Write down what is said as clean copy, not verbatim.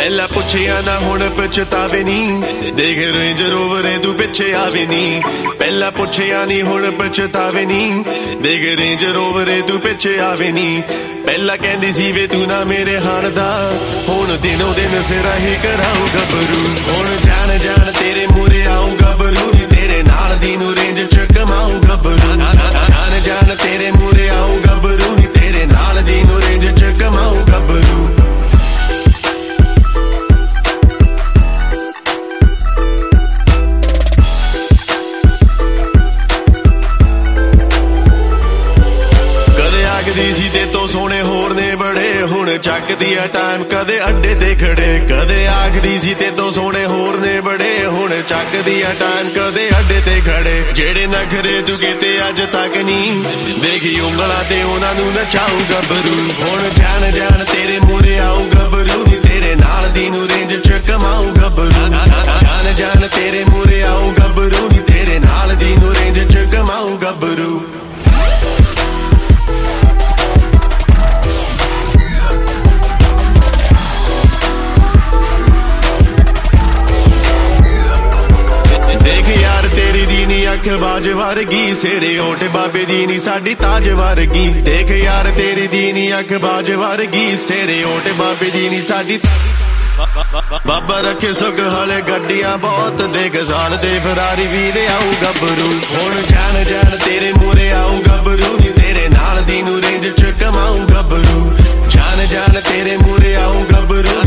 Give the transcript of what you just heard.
पहला पुछिया ना हुण पछतावे नी, देख रेंज रोवर तू पिछे आवे नी। पहला पुछिया नी हुण पछतावे नी, देख रेंज रोवर तू पिछे आवे नी। पहला कहंदी सी वे तू ना मेरे हाण दा, हुण दिनों दिन सिरा ही कराऊं गबरू। हुण जान जान तेरे मूरे आऊं गबरू, तेरे नाल दी नू रेंज च कमाऊं गबरू। जान जान तेरे मूरे आऊं गबरू, तेरे नाल दी नू रेंज च कमाऊं गबरू। सी ते तो सोने होर ने बड़े, हुण चकदी आ टाइम कदे अड्डे ते खड़े। कदे आखदी सी ते तो सोने होर ने बड़े, हुण चकदी आ टाइम कदे अड्डे ते खड़े। जेड़े नखरे तू कीते अज तक नी, देखी उंगलां ते उन्हां नूं नचाऊं गबरू। हुण जान जान तेरे मूरे आऊं गबरू, तेरे नाल दी नूं रेंज च कमाऊं गबरू। जान जान तेरे मूरे आऊं गबरू, तेरे नाल दी नूं रेंज च कमाऊं गबरू। देख यार तेरी दी नी अख बाज वर्गी, सेरे ओट बाबे दी नी साडी ताज वर्गी। देख यार तेरी दी नी अख बाज वर्गी, सेरे ओट बाबे दी नी साडी। बाबा रखे सुख हले गड्डियां बहुत, देख साल दे फरारी भी ले आऊं गबरू। हुण जान जान तेरे मूरे आऊं गबरू, तेरे नाल दी नू रेंज च कमाऊं गबरू। जान जान तेरे मूरे आऊं गबरू,